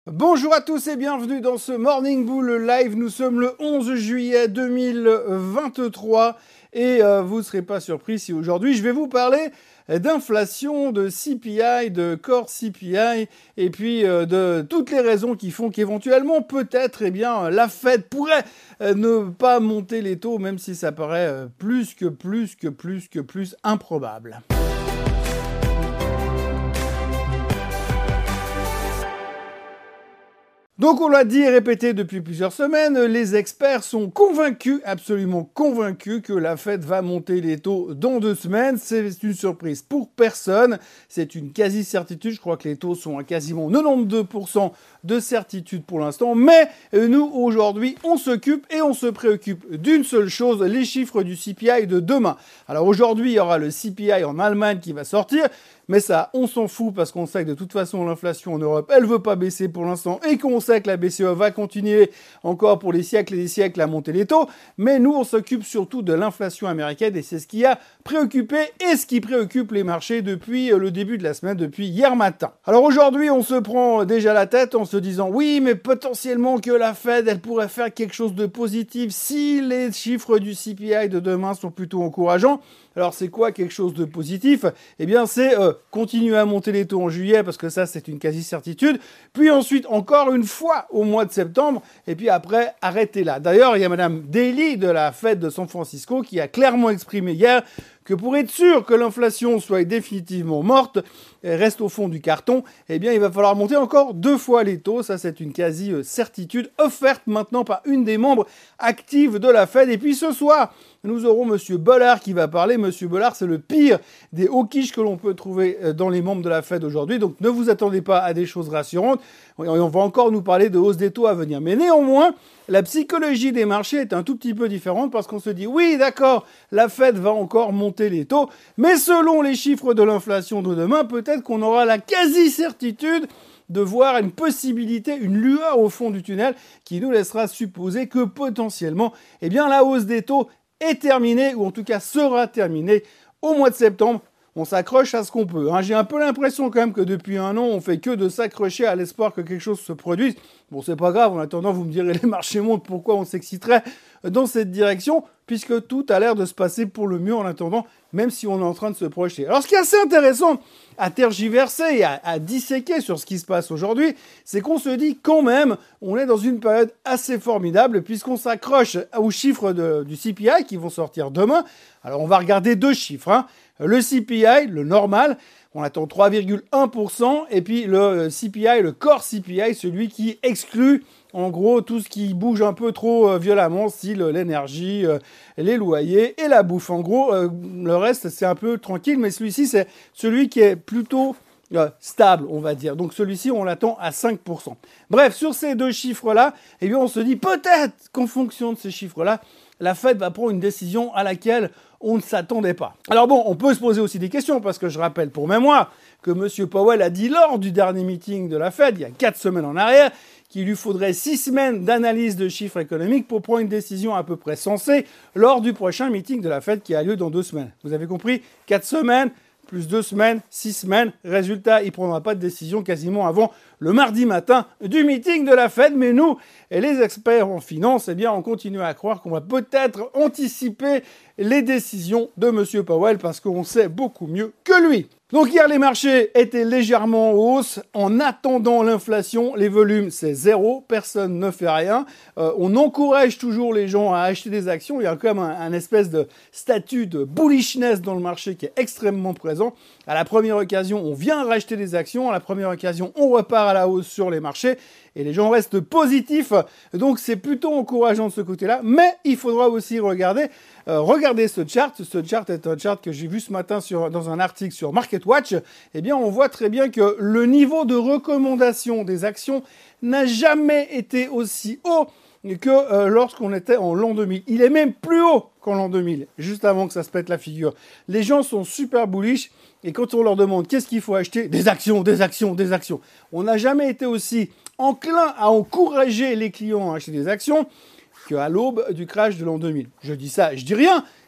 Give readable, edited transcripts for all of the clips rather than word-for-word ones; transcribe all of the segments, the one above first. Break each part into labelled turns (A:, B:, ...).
A: Bonjour à tous et bienvenue dans ce Morning Bull Live. Nous sommes le 11 juillet 2023 et vous ne serez pas surpris si aujourd'hui je vais vous parler d'inflation, de CPI, de core CPI et puis de toutes les raisons qui font qu'éventuellement peut-être la Fed pourrait ne pas monter les taux même si ça paraît plus improbable. Donc on l'a dit et répété depuis plusieurs semaines, les experts sont convaincus, absolument convaincus que la Fed va monter les taux dans 2 semaines. C'est une surprise pour personne, c'est une quasi-certitude. Je crois que les taux sont à quasiment 92% de certitude pour l'instant. Mais nous, aujourd'hui, on s'occupe et on se préoccupe d'une seule chose, les chiffres du CPI de demain. Alors aujourd'hui, il y aura le CPI en Allemagne qui va sortir. Mais ça, on s'en fout parce qu'on sait que de toute façon, l'inflation en Europe, elle veut pas baisser pour l'instant et qu'on sait que la BCE va continuer encore pour des siècles et des siècles à monter les taux. Mais nous, on s'occupe surtout de l'inflation américaine et c'est ce qui a préoccupé et ce qui préoccupe les marchés depuis le début de la semaine, depuis hier matin. Alors aujourd'hui, on se prend déjà la tête en se disant oui, mais potentiellement que la Fed, elle pourrait faire quelque chose de positif si les chiffres du CPI de demain sont plutôt encourageants. Alors c'est quoi quelque chose de positif ? Eh bien c'est continuer à monter les taux en juillet parce que ça c'est une quasi-certitude, puis ensuite encore une fois au mois de septembre, et puis après arrêtez là. D'ailleurs il y a Madame Daly de la Fed de San Francisco qui a clairement exprimé hier que pour être sûr que l'inflation soit définitivement morte, et reste au fond du carton, eh bien il va falloir monter encore 2 fois les taux. Ça c'est une quasi-certitude offerte maintenant par une des membres actives de la Fed. Et puis ce soir, nous aurons Monsieur Bullard qui va parler. Monsieur Bullard, c'est le pire des hawkish que l'on peut trouver dans les membres de la Fed aujourd'hui. Donc ne vous attendez pas à des choses rassurantes. On va encore nous parler de hausse des taux à venir. Mais néanmoins, la psychologie des marchés est un tout petit peu différente parce qu'on se dit oui, d'accord, la Fed va encore monter les taux, mais selon les chiffres de l'inflation de demain, peut-être qu'on aura la quasi-certitude de voir une possibilité, une lueur au fond du tunnel qui nous laissera supposer que potentiellement, eh bien, la hausse des taux est terminée, ou en tout cas sera terminée au mois de septembre. On s'accroche à ce qu'on peut. J'ai un peu l'impression quand même que depuis un an, on fait que de s'accrocher à l'espoir que quelque chose se produise. Bon, c'est pas grave, en attendant, vous me direz, les marchés montent, pourquoi on s'exciterait dans cette direction, puisque tout a l'air de se passer pour le mieux en attendant, même si on est en train de se projeter. Alors, ce qui est assez intéressant à tergiverser et à disséquer sur ce qui se passe aujourd'hui, c'est qu'on se dit quand même, on est dans une période assez formidable, puisqu'on s'accroche aux chiffres du CPI qui vont sortir demain. Alors, on va regarder 2 chiffres, Le CPI, le normal, on attend 3,1%, et puis le CPI, le core CPI, celui qui exclut en gros tout ce qui bouge un peu trop violemment, style l'énergie, les loyers et la bouffe. En gros, le reste c'est un peu tranquille, mais celui-ci c'est celui qui est plutôt stable, on va dire. Donc celui-ci, on l'attend à 5%. Bref, sur ces 2 chiffres-là, eh bien on se dit peut-être qu'en fonction de ces chiffres-là, la Fed va prendre une décision à laquelle on ne s'attendait pas. Alors bon, on peut se poser aussi des questions, parce que je rappelle pour mémoire que M. Powell a dit lors du dernier meeting de la Fed, il y a 4 semaines en arrière, qu'il lui faudrait 6 semaines d'analyse de chiffres économiques pour prendre une décision à peu près sensée lors du prochain meeting de la Fed qui a lieu dans 2 semaines. Vous avez compris ? 4 semaines, plus 2 semaines, 6 semaines. Résultat, il ne prendra pas de décision quasiment avant le mardi matin du meeting de la Fed. Mais nous, et les experts en finance, eh bien, on continue à croire qu'on va peut-être anticiper les décisions de M. Powell parce qu'on sait beaucoup mieux que lui. Donc hier, les marchés étaient légèrement en hausse. En attendant l'inflation, les volumes, c'est 0. Personne ne fait rien. On encourage toujours les gens à acheter des actions. Il y a quand même un espèce de statut de bullishness dans le marché qui est extrêmement présent. À la première occasion, on vient racheter des actions. À la première occasion, on repart à la hausse sur les marchés. Et les gens restent positifs. Donc c'est plutôt encourageant de ce côté-là. Mais il faudra aussi regarder ce chart. Ce chart est un chart que j'ai vu ce matin dans un article sur MarketWatch. Eh bien, on voit très bien que le niveau de recommandation des actions n'a jamais été aussi haut que lorsqu'on était en l'an 2000. Il est même plus haut qu'en l'an 2000, juste avant que ça se pète la figure. Les gens sont super bullish et quand on leur demande qu'est-ce qu'il faut acheter, des actions, des actions, des actions. On n'a jamais été aussi enclin à encourager les clients à acheter des actions qu'à l'aube du crash de l'an 2000. Je dis ça, je dis rien,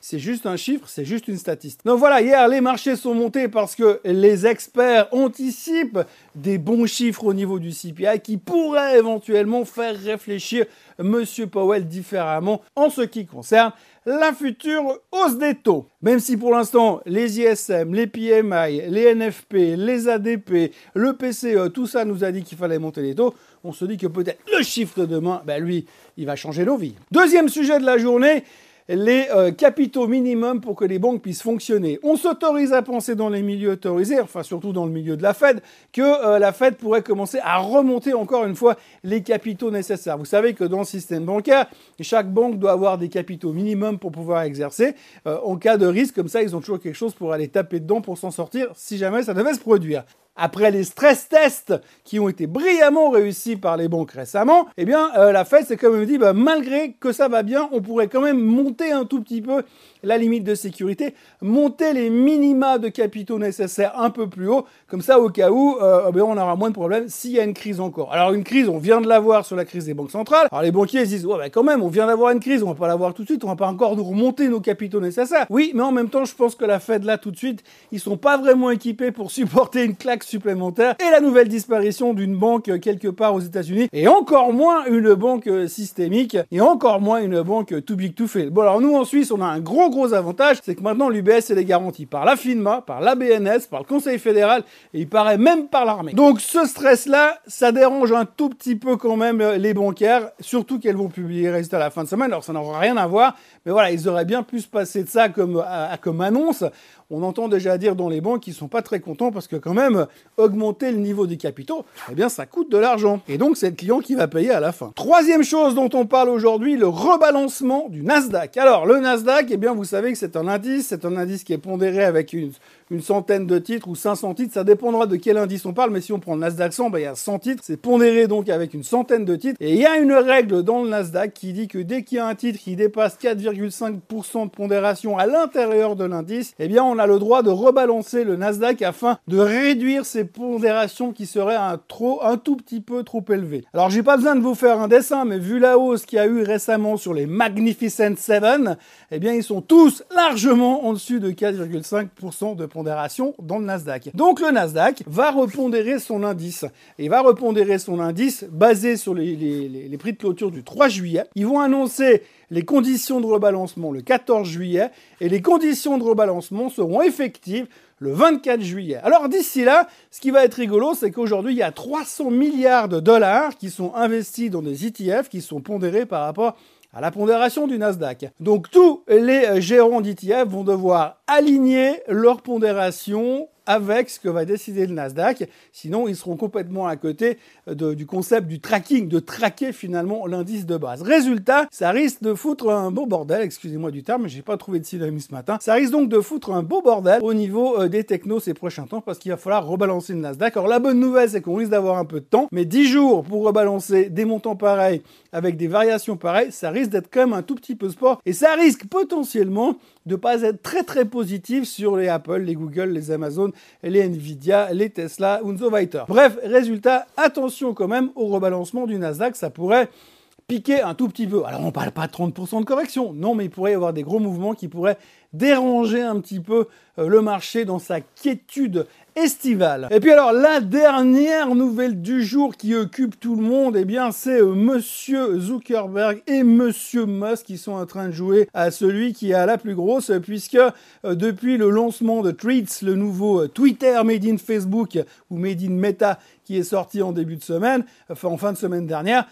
A: c'est juste un chiffre, c'est juste une statistique. Donc voilà, hier, les marchés sont montés parce que les experts anticipent des bons chiffres au niveau du CPI qui pourraient éventuellement faire réfléchir M. Powell différemment en ce qui concerne la future hausse des taux. Même si pour l'instant, les ISM, les PMI, les NFP, les ADP, le PCE, tout ça nous a dit qu'il fallait monter les taux, on se dit que peut-être le chiffre de demain, lui, il va changer nos vies. Deuxième sujet de la journée, les capitaux minimums pour que les banques puissent fonctionner. On s'autorise à penser dans les milieux autorisés, enfin surtout dans le milieu de la Fed, que la Fed pourrait commencer à remonter encore une fois les capitaux nécessaires. Vous savez que dans le système bancaire, chaque banque doit avoir des capitaux minimums pour pouvoir exercer. En cas de risque, comme ça, ils ont toujours quelque chose pour aller taper dedans pour s'en sortir si jamais ça devait se produire. Après les stress tests qui ont été brillamment réussis par les banques récemment, la Fed s'est quand même dit, malgré que ça va bien, on pourrait quand même monter un tout petit peu la limite de sécurité, monter les minima de capitaux nécessaires un peu plus haut, comme ça au cas où on aura moins de problèmes s'il y a une crise encore. Alors une crise, on vient de l'avoir sur la crise des banques centrales. Alors les banquiers disent, quand même, on vient d'avoir une crise, on va pas l'avoir tout de suite, on va pas encore nous remonter nos capitaux nécessaires. Oui, mais en même temps, je pense que la Fed là tout de suite, ils sont pas vraiment équipés pour supporter une claque supplémentaire et la nouvelle disparition d'une banque quelque part aux États-Unis, et encore moins une banque systémique, et encore moins une banque too big to fail. Bon, alors nous en Suisse, on a un gros avantage, c'est que maintenant l'UBS elle est garantie par la FINMA, par la BNS, par le Conseil fédéral, et il paraît même par l'armée. Donc ce stress-là, ça dérange un tout petit peu quand même les bancaires, surtout qu'elles vont publier les résultats à la fin de semaine, alors ça n'aura rien à voir, mais voilà, ils auraient bien pu se passer de ça comme annonce. On entend déjà dire dans les banques qu'ils sont pas très contents parce que quand même, augmenter le niveau des capitaux, ça coûte de l'argent. Et donc, c'est le client qui va payer à la fin. Troisième chose dont on parle aujourd'hui, le rebalancement du Nasdaq. Alors, le Nasdaq, vous savez que c'est un indice qui est pondéré avec une centaine de titres ou 500 titres, ça dépendra de quel indice on parle, mais si on prend le Nasdaq 100, il y a 100 titres, c'est pondéré donc avec une centaine de titres, et il y a une règle dans le Nasdaq qui dit que dès qu'il y a un titre qui dépasse 4,5% de pondération à l'intérieur de l'indice, on a le droit de rebalancer le Nasdaq afin de réduire ces pondérations qui seraient un tout petit peu trop élevées. Alors j'ai pas besoin de vous faire un dessin, mais vu la hausse qu'il y a eu récemment sur les Magnificent Seven, ils sont tous largement en dessus de 4,5% de pondération dans le Nasdaq. Donc le Nasdaq va repondérer son indice. Et il va repondérer son indice basé sur les prix de clôture du 3 juillet. Ils vont annoncer les conditions de rebalancement le 14 juillet et les conditions de rebalancement seront effectives le 24 juillet. Alors d'ici là, ce qui va être rigolo, c'est qu'aujourd'hui, il y a 300 milliards de dollars qui sont investis dans des ETF qui sont pondérés par rapport à la pondération du Nasdaq. Donc tous les gérants d'ETF vont devoir aligner leur pondération avec ce que va décider le Nasdaq, sinon ils seront complètement à côté du concept du tracking, de traquer finalement l'indice de base. Résultat, ça risque de foutre un beau bordel, excusez-moi du terme, mais j'ai pas trouvé de synonyme ce matin, ça risque donc de foutre un beau bordel au niveau des technos ces prochains temps, parce qu'il va falloir rebalancer le Nasdaq. Alors la bonne nouvelle, c'est qu'on risque d'avoir un peu de temps, mais 10 jours pour rebalancer des montants pareils, avec des variations pareilles, ça risque d'être quand même un tout petit peu sport, et ça risque potentiellement de pas être très très positif sur les Apple, les Google, les Amazon, les Nvidia, les Tesla und so weiter. Bref, résultat, attention quand même au rebalancement du Nasdaq, ça pourrait piquer un tout petit peu. Alors on parle pas de 30% de correction, non, mais il pourrait y avoir des gros mouvements qui pourraient déranger un petit peu le marché dans sa quiétude estivale. Et puis alors, la dernière nouvelle du jour qui occupe tout le monde, c'est Monsieur Zuckerberg et Monsieur Musk qui sont en train de jouer à celui qui a la plus grosse, puisque depuis le lancement de Threads, le nouveau Twitter made in Facebook ou made in Meta qui est sorti en début de semaine, en fin de semaine dernière,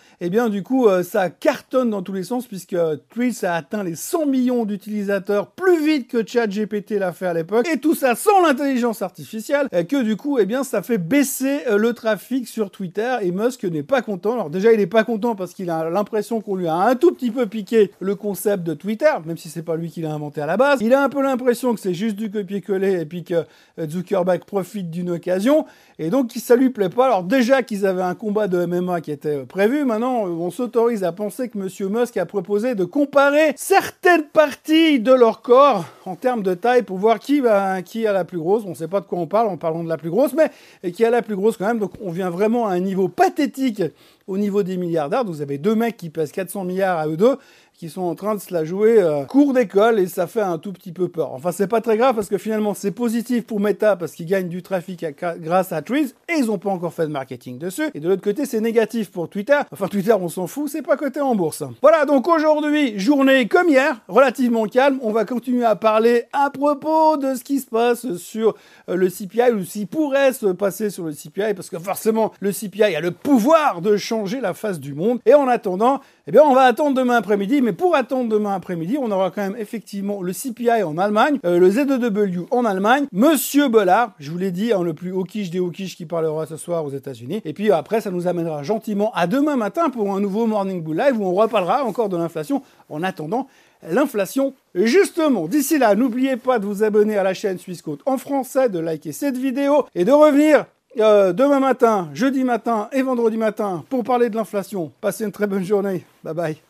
A: ça cartonne dans tous les sens puisque Threads a atteint les 100 millions d'utilisateurs plus vite que ChatGPT l'a fait à l'époque, et tout ça sans l'intelligence artificielle, que du coup, ça fait baisser le trafic sur Twitter, et Musk n'est pas content. Alors déjà, il est pas content parce qu'il a l'impression qu'on lui a un tout petit peu piqué le concept de Twitter, même si c'est pas lui qui l'a inventé à la base. Il a un peu l'impression que c'est juste du copier-coller et puis que Zuckerberg profite d'une occasion, et donc ça lui plaît pas. Alors déjà qu'ils avaient un combat de MMA qui était prévu, maintenant on s'autorise à penser que Monsieur Musk a proposé de comparer certaines parties de leur corps en termes de taille pour voir qui a la plus grosse. On ne sait pas de quoi on parle en parlant de la plus grosse, mais qui a la plus grosse quand même. Donc on vient vraiment à un niveau pathétique au niveau des milliardaires. Donc vous avez deux mecs qui pèsent 400 milliards à eux deux, qui sont en train de se la jouer cours d'école, et ça fait un tout petit peu peur. Enfin, c'est pas très grave parce que finalement, c'est positif pour Meta parce qu'ils gagnent du trafic grâce à Threads et ils ont pas encore fait de marketing dessus. Et de l'autre côté, c'est négatif pour Twitter. Enfin, Twitter, on s'en fout, c'est pas coté en bourse. Voilà, donc aujourd'hui, journée comme hier, relativement calme. On va continuer à parler à propos de ce qui se passe sur le CPI ou ce qui pourrait se passer sur le CPI parce que forcément, le CPI a le pouvoir de changer la face du monde. Et en attendant, eh bien, on va attendre demain après-midi, mais pour attendre demain après-midi, on aura quand même effectivement le CPI en Allemagne, le Z2W en Allemagne, Monsieur Bollard, je vous l'ai dit, le plus hawkish des hawkish qui parlera ce soir aux États-Unis. Et puis après, ça nous amènera gentiment à demain matin pour un nouveau Morning Bull Live où on reparlera encore de l'inflation. En attendant, l'inflation, justement. D'ici là, n'oubliez pas de vous abonner à la chaîne Swissquote en français, de liker cette vidéo et de revenir demain matin, jeudi matin et vendredi matin pour parler de l'inflation. Passez une très bonne journée. Bye bye.